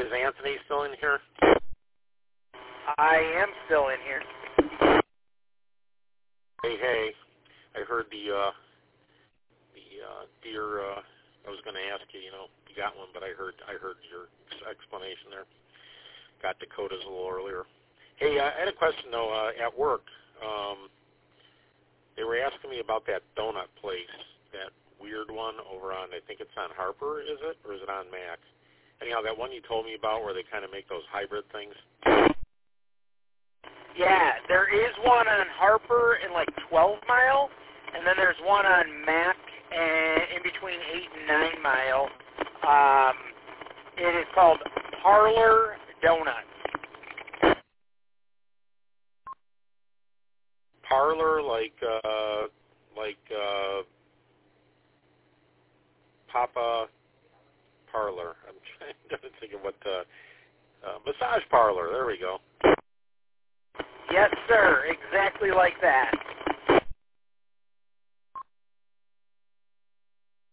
Is Anthony still in here? I am still in here. Hey. I heard the deer. I was going to ask you. You got one, but I heard your explanation there. Got Dakota's a little earlier. Hey, I had a question though. At work, they were asking me about that donut place, that weird one over on. I think it's on Harper. Is it, or is it on Mac? Anyhow, that one you told me about where they kind of make those hybrid things. Yeah, there is one on Harper in like 12 Mile, and then there's one on Mac and in between 8 and 9 Mile. It is called Parlor Donuts. Parlor, like Papa Parlor. I'm trying to think of what the massage parlor. There we go. Yes, sir. Exactly like that.